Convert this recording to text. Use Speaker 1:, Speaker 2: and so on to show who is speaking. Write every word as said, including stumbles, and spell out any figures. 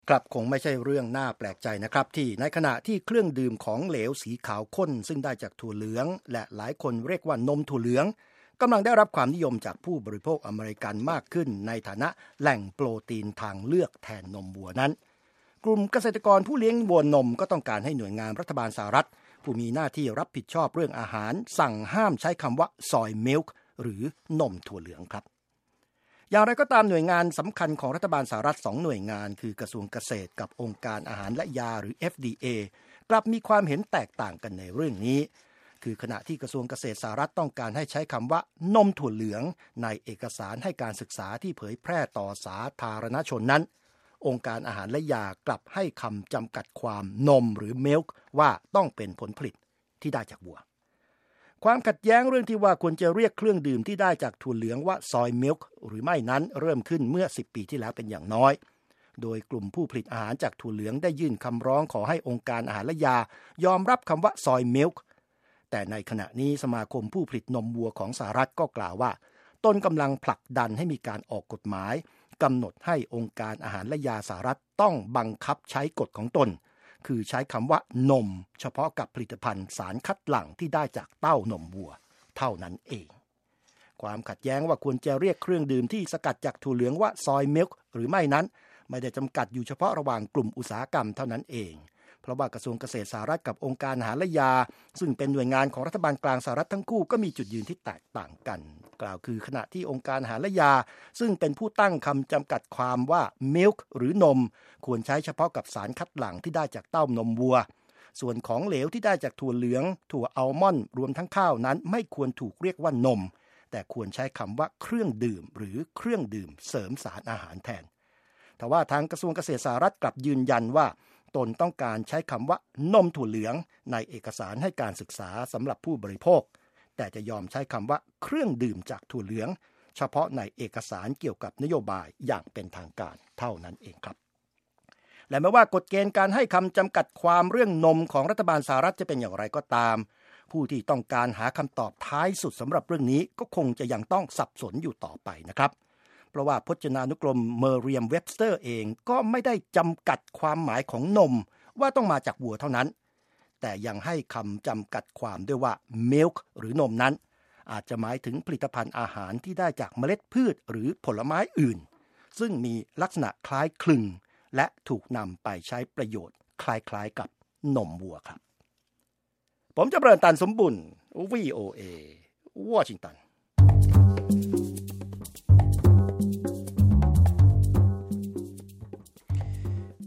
Speaker 1: ครับคงไม่ใช่เรื่องน่าแปลกใจนะครับที่ในขณะที่เครื่องดื่มของเหลวสีขาวข้นซึ่งได้จากถั่วเหลืองและหลายคนเรียกว่านมถั่วเหลืองกำลังได้รับความนิยมจากผู้บริโภคอเมริกันมากขึ้นในฐานะแหล่งโปรตีนทางเลือกแทนนมวัวนั้นกลุ่มเกษตรกรผู้เลี้ยงวัวนมก็ต้องการให้หน่วยงานรัฐบาลสหรัฐผู้มีหน้าที่รับผิดชอบเรื่องอาหารสั่งห้ามใช้คำว่า soy milk หรือนมถั่วเหลืองครับอย่างไรก็ตามหน่วยงานสำคัญของรัฐบาลสหรัฐสองหน่วยงานคือกระทรวงเกษตรกับองค์การอาหารและยาหรือ เอฟ ดี เอ กลับมีความเห็นแตกต่างกันในเรื่องนี้คือขณะที่กระทรวงเกษตรสหรัฐต้องการให้ใช้คำว่านมถั่วเหลืองในเอกสารให้การศึกษาที่เผยแพร่ต่อสาธารณชนนั้นองค์การอาหารและยากลับให้คำจำกัดความนมหรือ milk ว่าต้องเป็นผลผลิตที่ได้จากวัวความขัดแย้งเรื่องที่ว่าควรจะเรียกเครื่องดื่มที่ได้จากถั่วเหลืองว่า soy milk หรือไม่นั้นเริ่มขึ้นเมื่อสิบปีที่แล้วเป็นอย่างน้อยโดยกลุ่มผู้ผลิตอาหารจากถั่วเหลืองได้ยื่นคำร้องขอให้องค์การอาหารและยายอมรับคำว่า soy milk แต่ในขณะนี้สมาคมผู้ผลิตนมวัวของสหรัฐก็กล่าวว่าตนกำลังผลักดันให้มีการออกกฎหมายกำหนดให้องค์การอาหารและยาสหรัฐต้องบังคับใช้กฎของตนคือใช้คำว่านมเฉพาะกับผลิตภัณฑ์สารคัดหลั่งที่ได้จากเต้านมวัวเท่านั้นเองความขัดแย้งว่าควรจะเรียกเครื่องดื่มที่สกัดจากถั่วเหลืองว่า soy milk หรือไม่นั้นไม่ได้จำกัดอยู่เฉพาะระหว่างกลุ่มอุตสาหกรรมเท่านั้นเองเพราะว่ากระทรวงเกษตรสหรัฐกับองค์การอาหารและยาซึ่งเป็นหน่วยงานของรัฐบาลกลางสหรัฐทั้งคู่ก็มีจุดยืนที่แตกต่างกันกล่าวคือขณะที่องค์การอาหารและยาซึ่งเป็นผู้ตั้งคำจำกัดความว่า milk หรือนมควรใช้เฉพาะกับสารคัดหลั่งที่ได้จากเต้านมวัวส่วนของเหลวที่ได้จากถั่วเหลืองถั่วอัลมอนด์รวมทั้งข้าวนั้นไม่ควรถูกเรียกว่านมแต่ควรใช้คำว่าเครื่องดื่มหรือเครื่องดื่มเสริมสารอาหารแทนแต่ว่าทางกระทรวงเกษตรสหรัฐกลับยืนยันว่าตนต้องการใช้คำว่านมถั่วเหลืองในเอกสารให้การศึกษาสำหรับผู้บริโภคแต่จะยอมใช้คำว่าเครื่องดื่มจากถั่วเหลืองเฉพาะในเอกสารเกี่ยวกับนโยบายอย่างเป็นทางการเท่านั้นเองครับและแม้ว่ากฎเกณฑ์การให้คำจำกัดความเรื่องนมของรัฐบาลสหรัฐจะเป็นอย่างไรก็ตามผู้ที่ต้องการหาคำตอบท้ายสุดสำหรับเรื่องนี้ก็คงจะยังต้องสับสนอยู่ต่อไปนะครับเพราะว่าพจนานุกรมเมอร์เรียมเว็บสเตอร์เองก็ไม่ได้จำกัดความหมายของนมว่าต้องมาจากวัวเท่านั้นแต่ยังให้คำจำกัดความด้วยว่า milk หรือนมนั้นอาจจะหมายถึงผลิตภัณฑ์อาหารที่ได้จากเมล็ดพืชหรือผลไม้อื่นซึ่งมีลักษณะคล้ายคลึงและถูกนำไปใช้ประโยชน์คล้ายๆกับนมวัวครับผมจำเริญ ตันสมบุญ วี โอ เอ วอชิงตัน